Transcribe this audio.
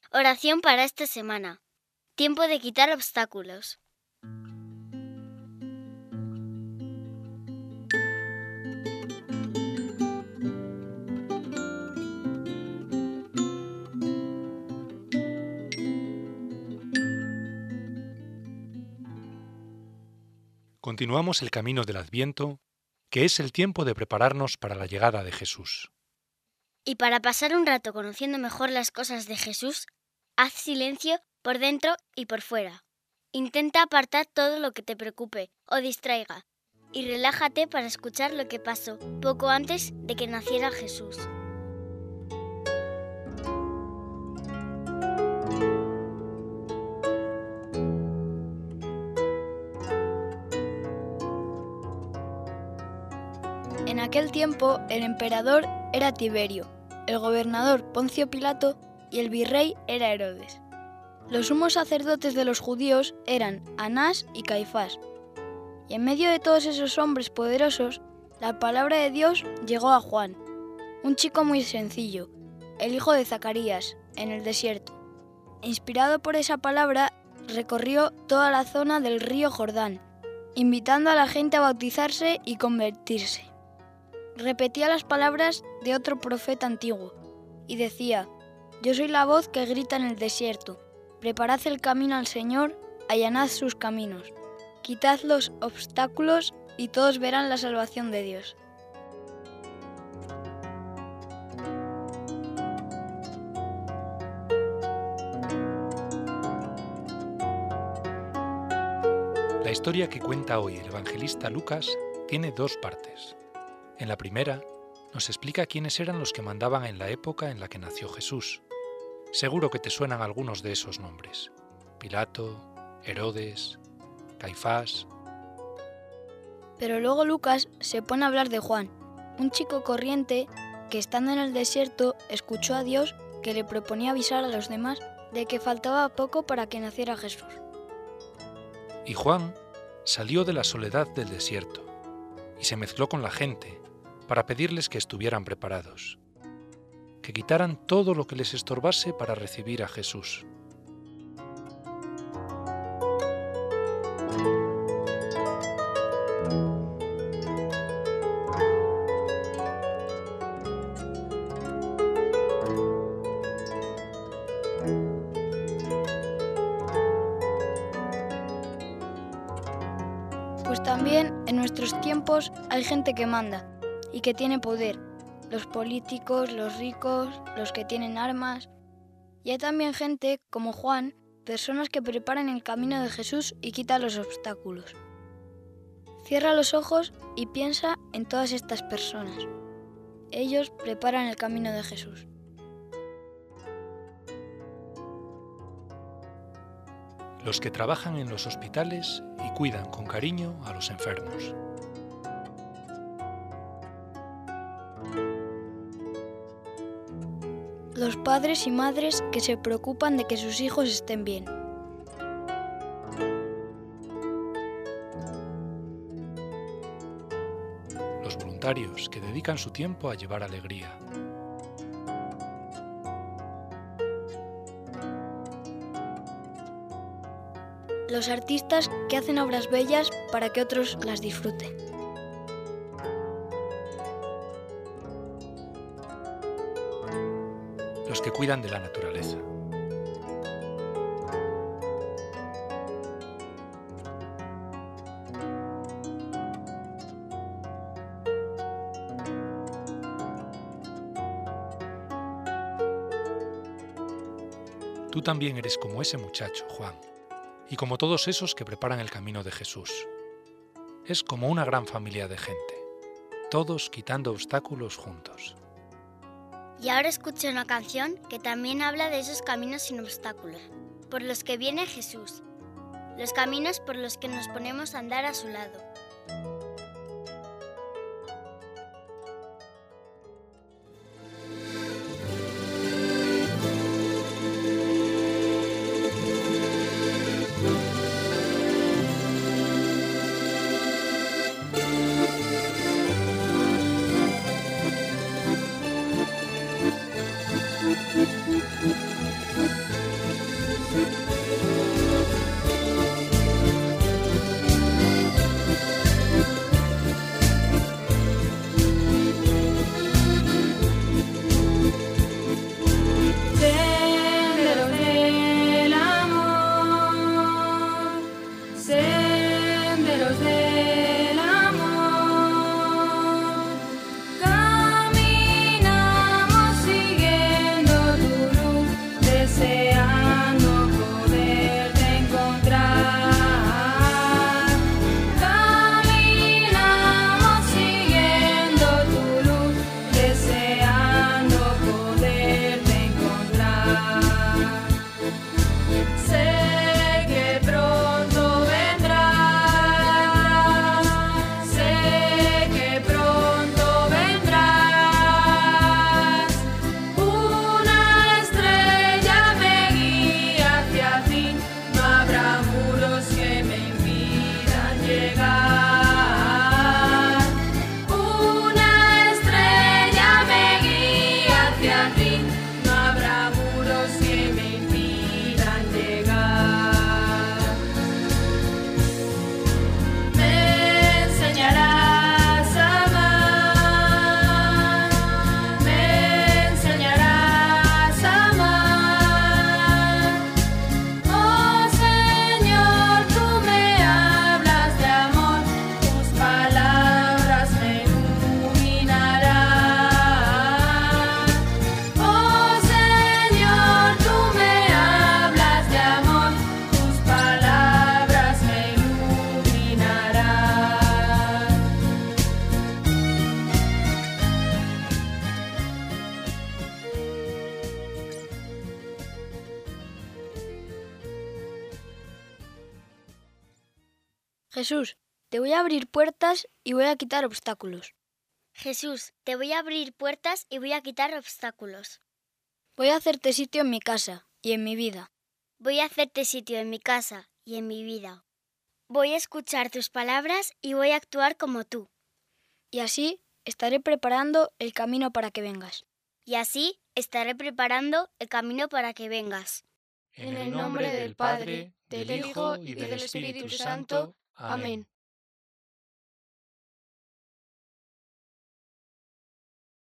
Oración para esta semana. Tiempo de quitar obstáculos. Continuamos el camino del Adviento, que es el tiempo de prepararnos para la llegada de Jesús. Y para pasar un rato conociendo mejor las cosas de Jesús, haz silencio por dentro y por fuera. Intenta apartar todo lo que te preocupe o distraiga y relájate para escuchar lo que pasó poco antes de que naciera Jesús. En aquel tiempo el emperador era Tiberio, el gobernador Poncio Pilato y el virrey era Herodes. Los sumos sacerdotes de los judíos eran Anás y Caifás. Y en medio de todos esos hombres poderosos, la palabra de Dios llegó a Juan, un chico muy sencillo, el hijo de Zacarías, en el desierto. Inspirado por esa palabra, recorrió toda la zona del río Jordán, invitando a la gente a bautizarse y convertirse. Repetía las palabras de otro profeta antiguo y decía: «Yo soy la voz que grita en el desierto, preparad el camino al Señor, allanad sus caminos, quitad los obstáculos y todos verán la salvación de Dios». La historia que cuenta hoy el evangelista Lucas tiene dos partes. En la primera, nos explica quiénes eran los que mandaban en la época en la que nació Jesús. Seguro que te suenan algunos de esos nombres: Pilato, Herodes, Caifás. Pero luego Lucas se pone a hablar de Juan, un chico corriente que estando en el desierto escuchó a Dios que le proponía avisar a los demás de que faltaba poco para que naciera Jesús. Y Juan salió de la soledad del desierto y se mezcló con la gente para pedirles que estuvieran preparados, que quitaran todo lo que les estorbase para recibir a Jesús. Pues también en nuestros tiempos hay gente que manda y que tiene poder, los políticos, los ricos, los que tienen armas. Y hay también gente como Juan, personas que preparan el camino de Jesús y quitan los obstáculos. Cierra los ojos y piensa en todas estas personas. Ellos preparan el camino de Jesús. Los que trabajan en los hospitales y cuidan con cariño a los enfermos. Los padres y madres que se preocupan de que sus hijos estén bien. Los voluntarios que dedican su tiempo a llevar alegría. Los artistas que hacen obras bellas para que otros las disfruten. Los que cuidan de la naturaleza. Tú también eres como ese muchacho, Juan, y como todos esos que preparan el camino de Jesús. Es como una gran familia de gente, todos quitando obstáculos juntos. Y ahora escucha una canción que también habla de esos caminos sin obstáculos, por los que viene Jesús, los caminos por los que nos ponemos a andar a su lado. Jesús, te voy a abrir puertas y voy a quitar obstáculos. Jesús, te voy a abrir puertas y voy a quitar obstáculos. Voy a hacerte sitio en mi casa y en mi vida. Voy a hacerte sitio en mi casa y en mi vida. Voy a escuchar tus palabras y voy a actuar como tú. Y así estaré preparando el camino para que vengas. Y así estaré preparando el camino para que vengas. En el nombre del Padre, del Hijo y del Espíritu Santo. Amén.